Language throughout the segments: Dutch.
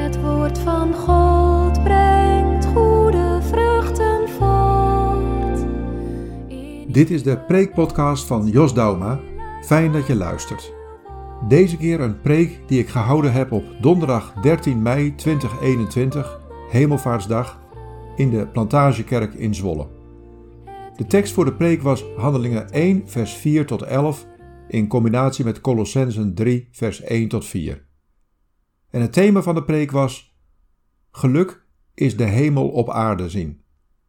Het woord van God brengt goede vruchten voort. Dit is de preekpodcast van Jos Dauma. Fijn dat je luistert. Deze keer een preek die ik gehouden heb op donderdag 13 mei 2021, Hemelvaartsdag, in de Plantagekerk in Zwolle. De tekst voor de preek was Handelingen 1 vers 4 tot 11 in combinatie met Kolossenzen 3 vers 1 tot 4. En het thema van de preek was: geluk is de hemel op aarde zien.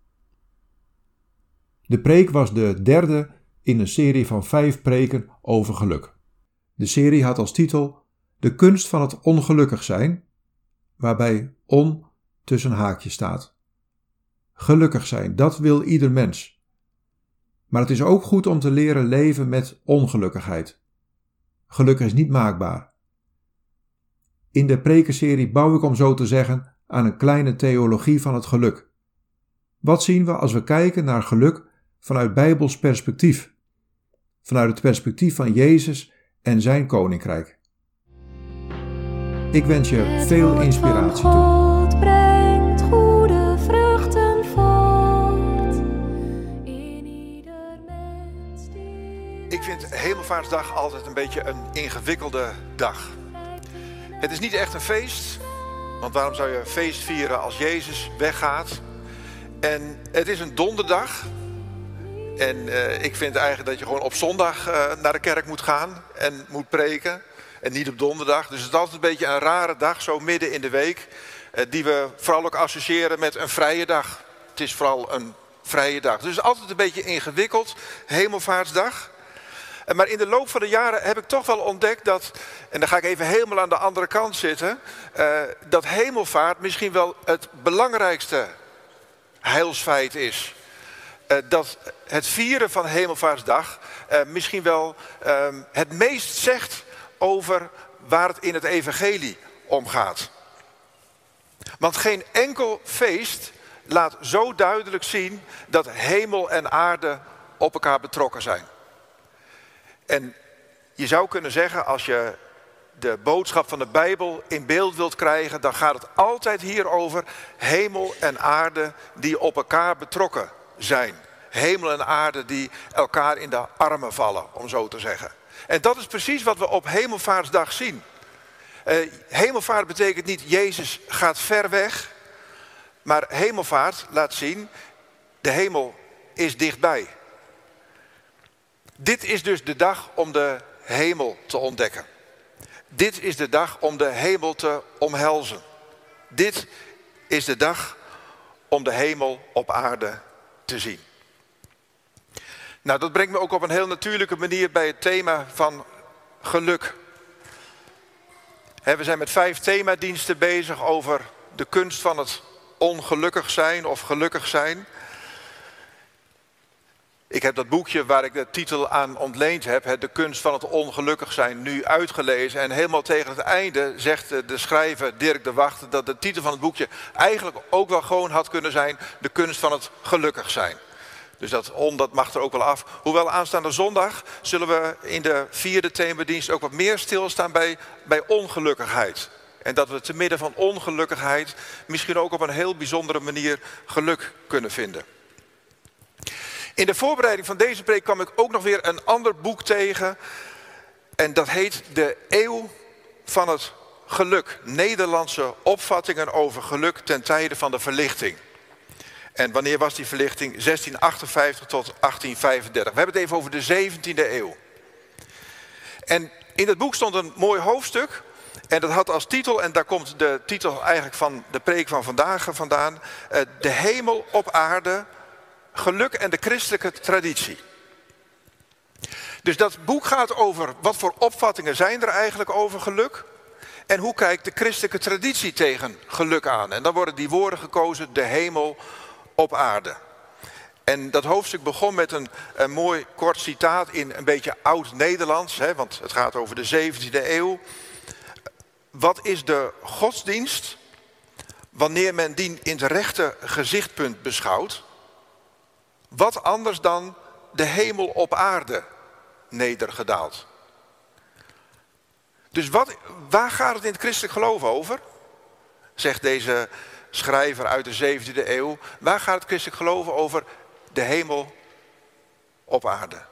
De preek was de derde in een serie van 5 preken over geluk. De serie had als titel De kunst van het ongelukkig zijn, waarbij on tussen haakjes staat. Gelukkig zijn, dat wil ieder mens. Maar het is ook goed om te leren leven met ongelukkigheid. Geluk is niet maakbaar. In de prekenserie bouw ik, om zo te zeggen, aan een kleine theologie van het geluk. Wat zien we als we kijken naar geluk vanuit Bijbels perspectief? Vanuit het perspectief van Jezus en zijn koninkrijk. Ik wens je veel inspiratie toe. God brengt goede vruchten voort in ieder mens die... Ik vind Hemelvaartsdag altijd een beetje een ingewikkelde dag. Het is niet echt een feest, want waarom zou je een feest vieren als Jezus weggaat? En het is een donderdag. En ik vind eigenlijk dat je gewoon op zondag naar de kerk moet gaan en moet preken. En niet op donderdag. Dus het is altijd een beetje een rare dag, zo midden in de week. Die we vooral ook associëren met een vrije dag. Het is vooral een vrije dag. Dus het is altijd een beetje ingewikkeld, Hemelvaartsdag. Maar in de loop van de jaren heb ik toch wel ontdekt dat, en dan ga ik even helemaal aan de andere kant zitten, dat hemelvaart misschien wel het belangrijkste heilsfeit is. Dat het vieren van Hemelvaartsdag misschien wel het meest zegt over waar het in het evangelie om gaat. Want geen enkel feest laat zo duidelijk zien dat hemel en aarde op elkaar betrokken zijn. En je zou kunnen zeggen, als je de boodschap van de Bijbel in beeld wilt krijgen, dan gaat het altijd hier over hemel en aarde die op elkaar betrokken zijn. Hemel en aarde die elkaar in de armen vallen, om zo te zeggen. En dat is precies wat we op Hemelvaartsdag zien. Hemelvaart betekent niet Jezus gaat ver weg, maar hemelvaart laat zien, de hemel is dichtbij. Dit is dus de dag om de hemel te ontdekken. Dit is de dag om de hemel te omhelzen. Dit is de dag om de hemel op aarde te zien. Nou, dat brengt me ook op een heel natuurlijke manier bij het thema van geluk. We zijn met 5 themadiensten bezig over de kunst van het ongelukkig zijn of gelukkig zijn. Ik heb dat boekje waar ik de titel aan ontleend heb, De kunst van het ongelukkig zijn, nu uitgelezen. En helemaal tegen het einde zegt de schrijver Dirk de Wacht dat de titel van het boekje eigenlijk ook wel gewoon had kunnen zijn De kunst van het gelukkig zijn. Dus dat mag er ook wel af. Hoewel aanstaande zondag zullen we in de 4e themadienst ook wat meer stilstaan bij ongelukkigheid. En dat we te midden van ongelukkigheid misschien ook op een heel bijzondere manier geluk kunnen vinden. In de voorbereiding van deze preek kwam ik ook nog weer een ander boek tegen. En dat heet De Eeuw van het Geluk. Nederlandse opvattingen over geluk ten tijde van de verlichting. En wanneer was die verlichting? 1658 tot 1835. We hebben het even over de 17e eeuw. En in het boek stond een mooi hoofdstuk. En dat had als titel, en daar komt de titel eigenlijk van de preek van vandaag vandaan. De hemel op aarde, geluk en de christelijke traditie. Dus dat boek gaat over wat voor opvattingen zijn er eigenlijk over geluk. En hoe kijkt de christelijke traditie tegen geluk aan. En dan worden die woorden gekozen, de hemel op aarde. En dat hoofdstuk begon met een mooi kort citaat in een beetje oud-Nederlands. Want het gaat over de 17e eeuw. Wat is de godsdienst wanneer men die in het rechte gezichtpunt beschouwt? Wat anders dan de hemel op aarde nedergedaald. Dus waar gaat het in het christelijk geloof over? zegt deze schrijver uit de 17e eeuw. Waar gaat het christelijk geloof over? De hemel op aarde.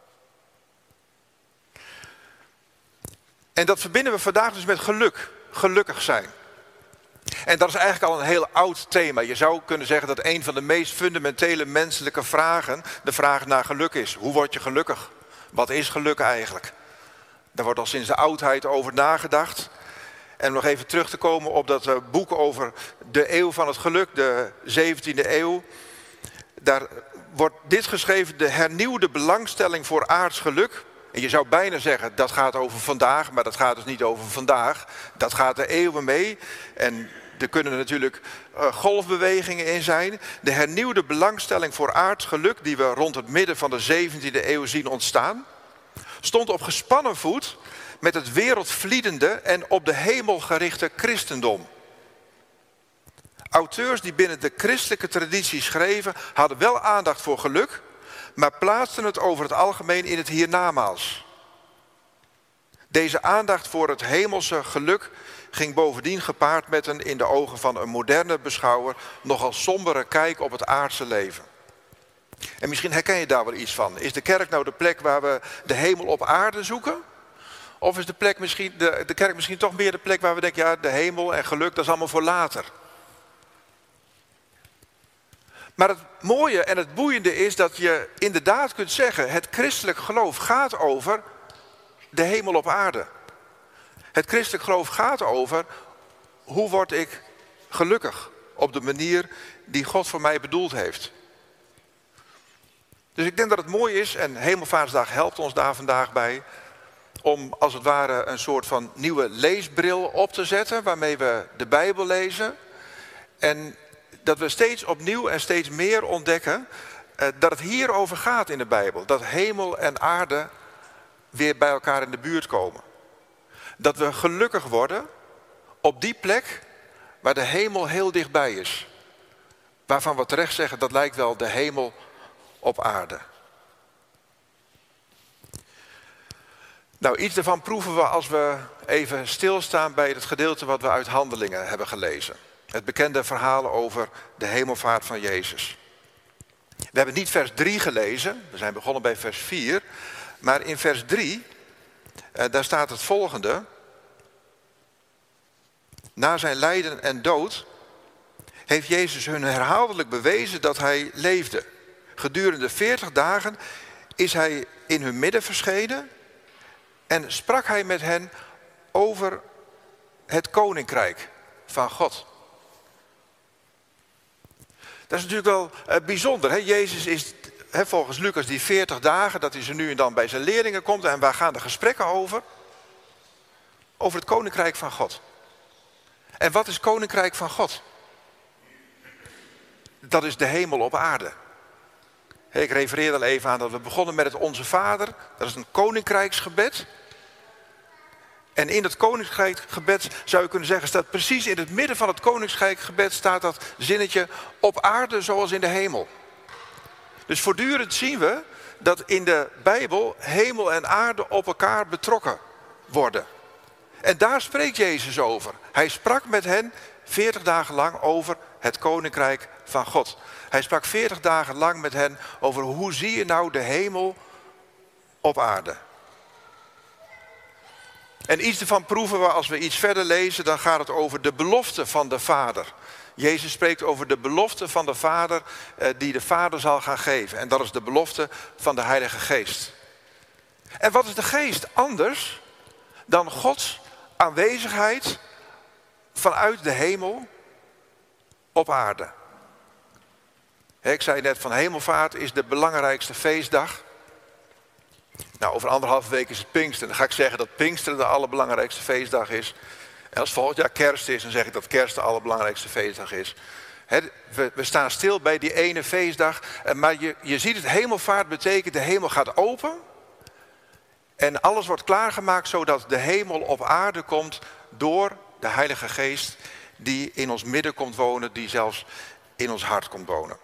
En dat verbinden we vandaag dus met geluk. Gelukkig zijn. En dat is eigenlijk al een heel oud thema. Je zou kunnen zeggen dat een van de meest fundamentele menselijke vragen de vraag naar geluk is. Hoe word je gelukkig? Wat is geluk eigenlijk? Daar wordt al sinds de oudheid over nagedacht. En om nog even terug te komen op dat boek over de eeuw van het geluk, de 17e eeuw. Daar wordt dit geschreven, de hernieuwde belangstelling voor aards geluk. En je zou bijna zeggen, dat gaat over vandaag, maar dat gaat dus niet over vandaag. Dat gaat er eeuwen mee. En er kunnen natuurlijk golfbewegingen in zijn. De hernieuwde belangstelling voor aards geluk, die we rond het midden van de 17e eeuw zien ontstaan, stond op gespannen voet met het wereldvliedende en op de hemel gerichte christendom. Auteurs die binnen de christelijke traditie schreven, hadden wel aandacht voor geluk, maar plaatsten het over het algemeen in het hiernamaals. Deze aandacht voor het hemelse geluk ging bovendien gepaard met een in de ogen van een moderne beschouwer nogal sombere kijk op het aardse leven. En misschien herken je daar wel iets van. Is de kerk nou de plek waar we de hemel op aarde zoeken? Of is de kerk misschien toch meer de plek waar we denken, ja, de hemel en geluk, dat is allemaal voor later. Maar het mooie en het boeiende is dat je inderdaad kunt zeggen, het christelijk geloof gaat over de hemel op aarde. Het christelijk geloof gaat over, hoe word ik gelukkig op de manier die God voor mij bedoeld heeft. Dus ik denk dat het mooi is, en Hemelvaartsdag helpt ons daar vandaag bij, om als het ware een soort van nieuwe leesbril op te zetten, waarmee we de Bijbel lezen. En dat we steeds opnieuw en steeds meer ontdekken dat het hierover gaat in de Bijbel. Dat hemel en aarde weer bij elkaar in de buurt komen. Dat we gelukkig worden op die plek waar de hemel heel dichtbij is. Waarvan we terecht zeggen, dat lijkt wel de hemel op aarde. Nou, iets daarvan proeven we als we even stilstaan bij het gedeelte wat we uit Handelingen hebben gelezen. Het bekende verhaal over de hemelvaart van Jezus. We hebben niet vers 3 gelezen, we zijn begonnen bij vers 4. Maar in vers 3, daar staat het volgende. Na zijn lijden en dood heeft Jezus hun herhaaldelijk bewezen dat hij leefde. Gedurende 40 dagen is hij in hun midden verschenen en sprak hij met hen over het koninkrijk van God. Dat is natuurlijk wel bijzonder. Hè? Jezus is volgens Lucas die 40 dagen, dat hij zo nu en dan bij zijn leerlingen komt. En waar gaan de gesprekken over? Over het koninkrijk van God. En wat is koninkrijk van God? Dat is de hemel op aarde. Ik refereer al even aan dat we begonnen met het Onze Vader. Dat is een koninkrijksgebed. En in het koninkrijksgebed zou je kunnen zeggen, staat precies in het midden van het koninkrijksgebed staat dat zinnetje op aarde zoals in de hemel. Dus voortdurend zien we dat in de Bijbel hemel en aarde op elkaar betrokken worden. En daar spreekt Jezus over. Hij sprak met hen 40 dagen lang over het koninkrijk van God. Hij sprak 40 dagen lang met hen over hoe zie je nou de hemel op aarde. En iets ervan proeven we als we iets verder lezen, dan gaat het over de belofte van de Vader. Jezus spreekt over de belofte van de Vader die de Vader zal gaan geven. En dat is de belofte van de Heilige Geest. En wat is de Geest anders dan Gods aanwezigheid vanuit de hemel op aarde? Ik zei net van Hemelvaart is de belangrijkste feestdag. Nou, over 1,5 week is het Pinksteren. Dan ga ik zeggen dat Pinksteren de allerbelangrijkste feestdag is. En als volgend jaar Kerst is, dan zeg ik dat Kerst de allerbelangrijkste feestdag is. We staan stil bij die ene feestdag. Maar je ziet het, Hemelvaart betekent de hemel gaat open. En alles wordt klaargemaakt zodat de hemel op aarde komt door de Heilige Geest die in ons midden komt wonen, die zelfs in ons hart komt wonen.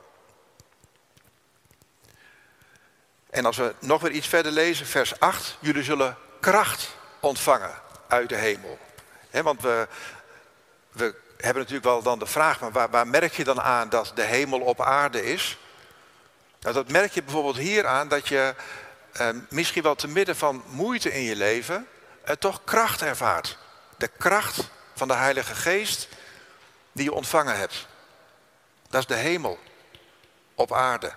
En als we nog weer iets verder lezen, vers 8. Jullie zullen kracht ontvangen uit de hemel. Want we hebben natuurlijk wel dan de vraag, maar waar merk je dan aan dat de hemel op aarde is? Nou, dat merk je bijvoorbeeld hier aan dat je misschien wel te midden van moeite in je leven toch kracht ervaart. De kracht van de Heilige Geest die je ontvangen hebt. Dat is de hemel op aarde.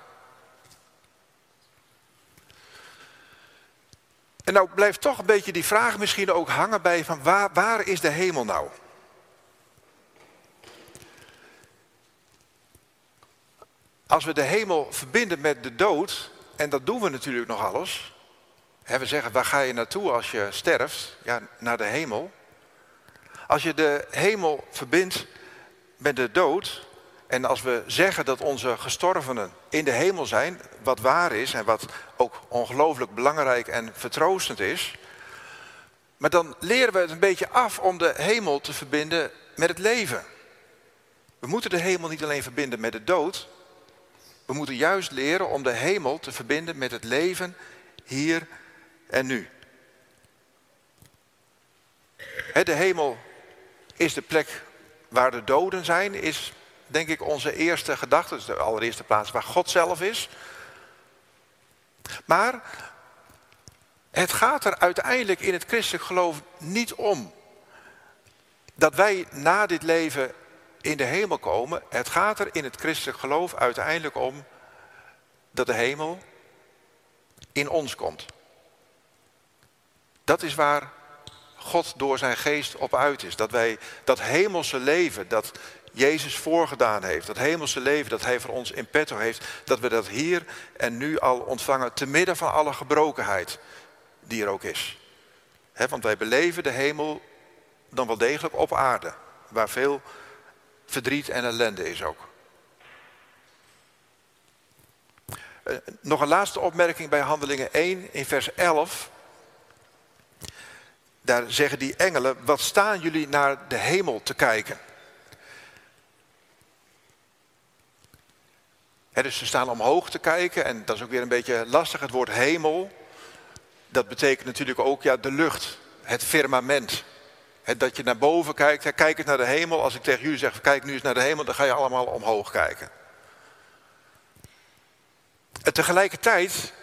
En nou blijft toch een beetje die vraag misschien ook hangen bij van waar is de hemel nou? Als we de hemel verbinden met de dood, en dat doen we natuurlijk nog alles. We zeggen, waar ga je naartoe als je sterft? Ja, naar de hemel. Als je de hemel verbindt met de dood, en als we zeggen dat onze gestorvenen in de hemel zijn, wat waar is en wat ook ongelooflijk belangrijk en vertroostend is, maar dan leren we het een beetje af om de hemel te verbinden met het leven. We moeten de hemel niet alleen verbinden met de dood, we moeten juist leren om de hemel te verbinden met het leven hier en nu. De hemel is de plek waar de doden zijn, is denk ik onze eerste gedachte. Dus de allereerste plaats waar God zelf is. Maar het gaat er uiteindelijk in het christelijk geloof niet om dat wij na dit leven in de hemel komen. Het gaat er in het christelijk geloof uiteindelijk om dat de hemel in ons komt. Dat is waar God door zijn geest op uit is. Dat wij dat hemelse leven dat Jezus voorgedaan heeft, dat hemelse leven dat hij voor ons in petto heeft, dat we dat hier en nu al ontvangen te midden van alle gebrokenheid die er ook is. Want wij beleven de hemel dan wel degelijk op aarde, waar veel verdriet en ellende is ook. Nog een laatste opmerking bij Handelingen 1 in vers 11. Daar zeggen die engelen, wat staan jullie naar de hemel te kijken? Dus ze staan omhoog te kijken en dat is ook weer een beetje lastig. Het woord hemel, dat betekent natuurlijk ook de lucht, het firmament. Dat je naar boven kijkt, kijk eens naar de hemel. Als ik tegen jullie zeg, kijk nu eens naar de hemel, dan ga je allemaal omhoog kijken. En tegelijkertijd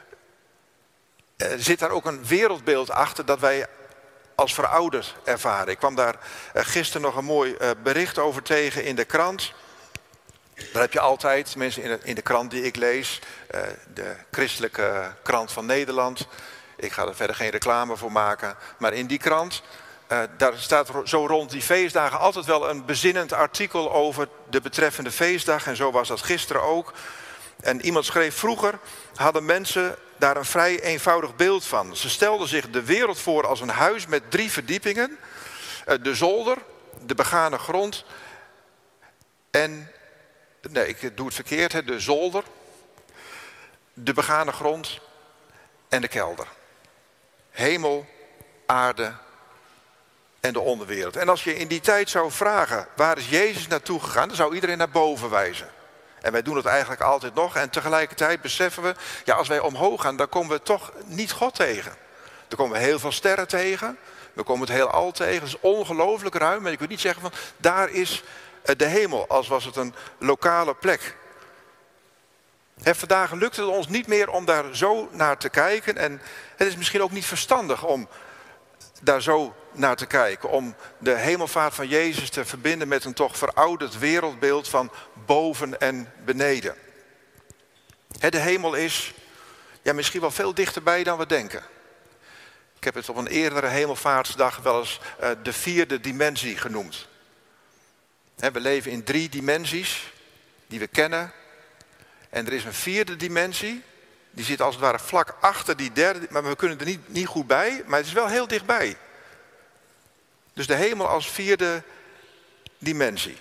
zit daar ook een wereldbeeld achter dat wij als verouderd ervaren. Ik kwam daar gisteren nog een mooi bericht over tegen in de krant. Daar heb je altijd, tenminste in de krant die ik lees, de christelijke krant van Nederland. Ik ga er verder geen reclame voor maken. Maar in die krant, daar staat zo rond die feestdagen altijd wel een bezinnend artikel over de betreffende feestdag. En zo was dat gisteren ook. En iemand schreef, vroeger hadden mensen daar een vrij eenvoudig beeld van. Ze stelden zich de wereld voor als een huis met 3 verdiepingen. De zolder, de begane grond en... Nee, ik doe het verkeerd. De zolder, de begane grond en de kelder. Hemel, aarde en de onderwereld. En als je in die tijd zou vragen, waar is Jezus naartoe gegaan? Dan zou iedereen naar boven wijzen. En wij doen het eigenlijk altijd nog. En tegelijkertijd beseffen we, als wij omhoog gaan, dan komen we toch niet God tegen. Dan komen we heel veel sterren tegen. We komen het heelal tegen. Het is ongelooflijk ruim. Maar je kunt niet zeggen van, daar is de hemel, als was het een lokale plek. Vandaag lukt het ons niet meer om daar zo naar te kijken. En het is misschien ook niet verstandig om daar zo naar te kijken. Om de hemelvaart van Jezus te verbinden met een toch verouderd wereldbeeld van boven en beneden. De hemel is misschien wel veel dichterbij dan we denken. Ik heb het op een eerdere hemelvaartsdag wel eens de 4e dimensie genoemd. We leven in 3 dimensies die we kennen. En er is een 4e dimensie. Die zit als het ware vlak achter die 3e. Maar we kunnen er niet goed bij. Maar het is wel heel dichtbij. Dus de hemel als 4e dimensie.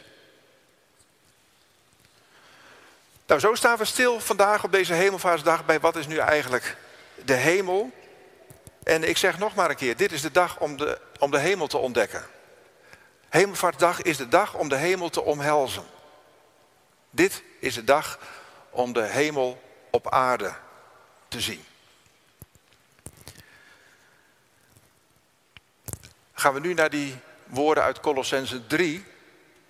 Nou, zo staan we stil vandaag op deze hemelvaartsdag bij wat is nu eigenlijk de hemel. En ik zeg nog maar een keer, dit is de dag om de hemel te ontdekken. Hemelvaartsdag is de dag om de hemel te omhelzen. Dit is de dag om de hemel op aarde te zien. Gaan we nu naar die woorden uit Kolossenzen 3.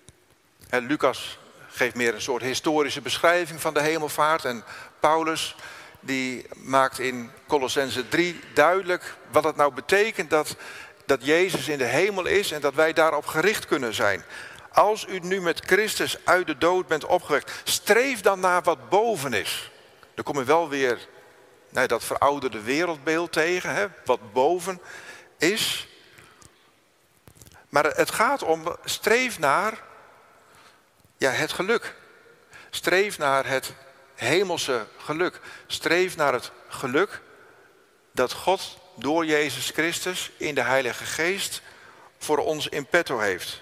Lucas geeft meer een soort historische beschrijving van de hemelvaart. En Paulus die maakt in Kolossenzen 3 duidelijk wat het nou betekent dat Jezus in de hemel is en dat wij daarop gericht kunnen zijn. Als u nu met Christus uit de dood bent opgewekt, streef dan naar wat boven is. Dan kom je wel weer dat verouderde wereldbeeld tegen, hè, wat boven is. Maar het gaat om, streef naar het geluk. Streef naar het hemelse geluk. Streef naar het geluk dat God door Jezus Christus in de Heilige Geest voor ons in petto heeft.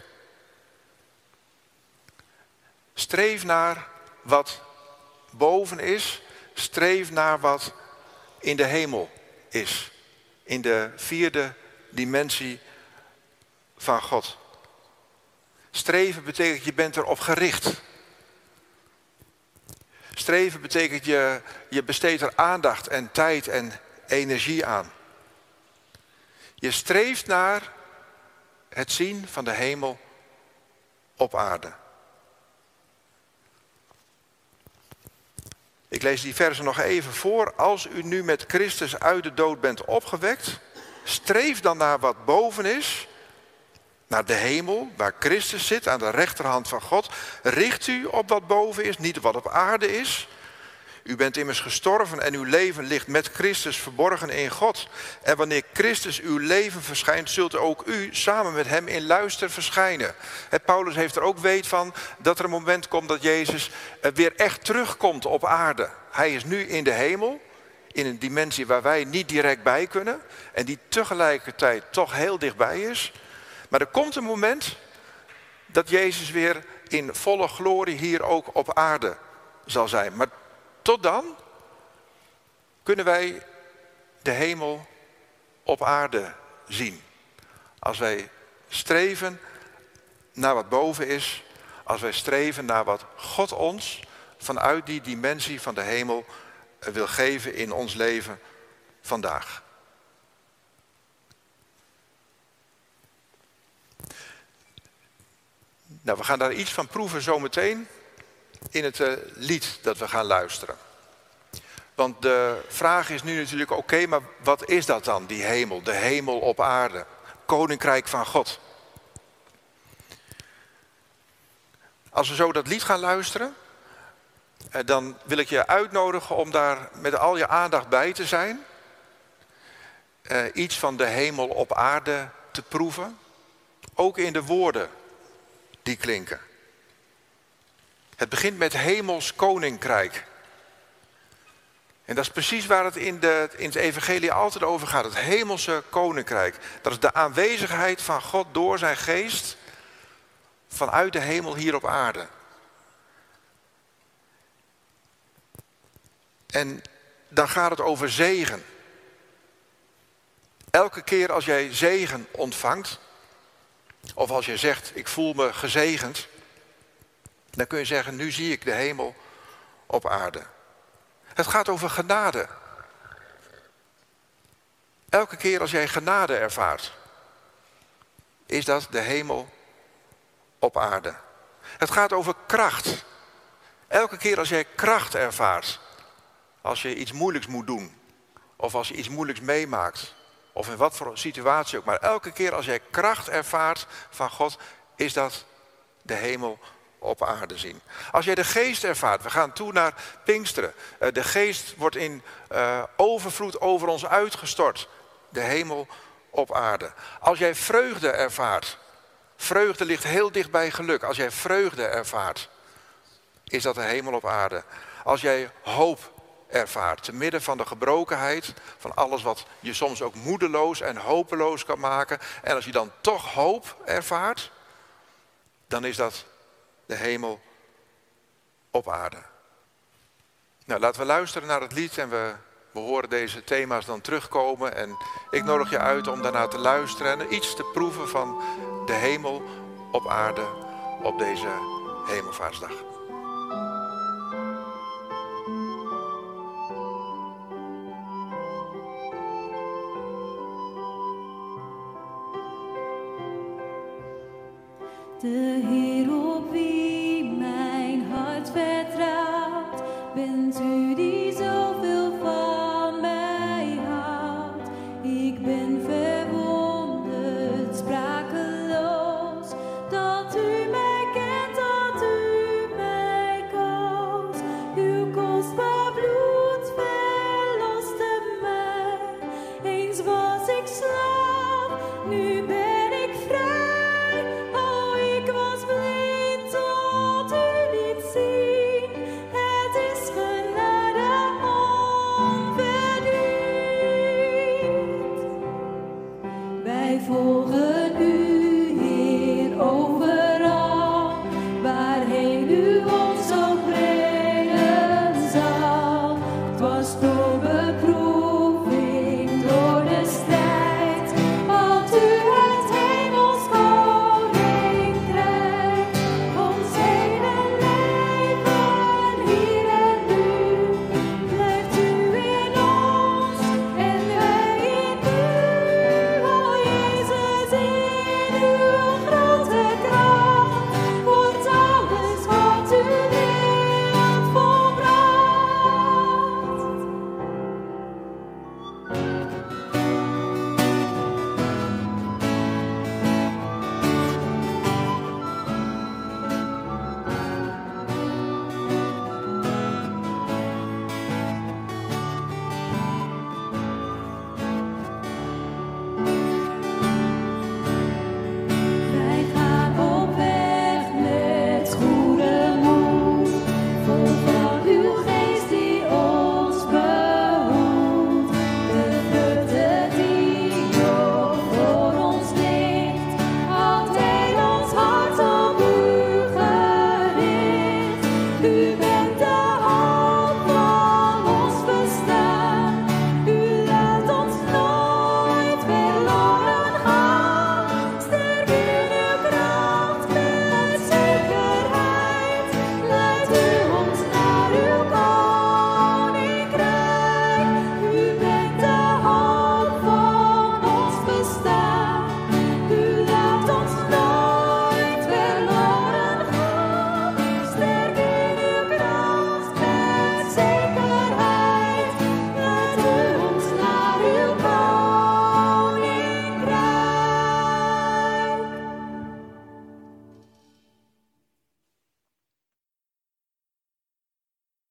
Streef naar wat boven is. Streef naar wat in de hemel is. In de 4e dimensie van God. Streven betekent je bent erop gericht. Streven betekent je besteedt er aandacht en tijd en energie aan. Je streeft naar het zien van de hemel op aarde. Ik lees die versen nog even voor. Als u nu met Christus uit de dood bent opgewekt, streef dan naar wat boven is, naar de hemel, waar Christus zit, aan de rechterhand van God. Richt u op wat boven is, niet op wat op aarde is. U bent immers gestorven en uw leven ligt met Christus verborgen in God. En wanneer Christus uw leven verschijnt, zult ook u samen met hem in luister verschijnen. Paulus heeft er ook weet van dat er een moment komt dat Jezus weer echt terugkomt op aarde. Hij is nu in de hemel, in een dimensie waar wij niet direct bij kunnen. En die tegelijkertijd toch heel dichtbij is. Maar er komt een moment dat Jezus weer in volle glorie hier ook op aarde zal zijn. Maar tot dan kunnen wij de hemel op aarde zien. Als wij streven naar wat boven is, als wij streven naar wat God ons vanuit die dimensie van de hemel wil geven in ons leven vandaag. Nou, we gaan daar iets van proeven zometeen in het lied dat we gaan luisteren. Want de vraag is nu natuurlijk, oké, maar wat is dat dan, die hemel? De hemel op aarde, koninkrijk van God. Als we zo dat lied gaan luisteren, dan wil ik je uitnodigen om daar met al je aandacht bij te zijn. Iets van de hemel op aarde te proeven, ook in de woorden die klinken. Het begint met hemels koninkrijk. En dat is precies waar het in het evangelie altijd over gaat. Het hemelse koninkrijk. Dat is de aanwezigheid van God door zijn geest vanuit de hemel hier op aarde. En dan gaat het over zegen. Elke keer als jij zegen ontvangt, of als je zegt, ik voel me gezegend, dan kun je zeggen, nu zie ik de hemel op aarde. Het gaat over genade. Elke keer als jij genade ervaart, is dat de hemel op aarde. Het gaat over kracht. Elke keer als jij kracht ervaart, als je iets moeilijks moet doen, of als je iets moeilijks meemaakt, of in wat voor situatie ook, maar elke keer als jij kracht ervaart van God, is dat de hemel op aarde zien. Als jij de geest ervaart, we gaan toe naar Pinksteren. De geest wordt in overvloed over ons uitgestort. De hemel op aarde. Als jij vreugde ervaart, vreugde ligt heel dicht bij geluk. Als jij vreugde ervaart, is dat de hemel op aarde. Als jij hoop ervaart, te midden van de gebrokenheid, van alles wat je soms ook moedeloos en hopeloos kan maken. En als je dan toch hoop ervaart, dan is dat de hemel op aarde. Nou, laten we luisteren naar het lied en we horen deze thema's dan terugkomen. En ik nodig je uit om daarna te luisteren en iets te proeven van de hemel op aarde op deze hemelvaartsdag. De Heer op wie mijn hart vertrouwt, bent u die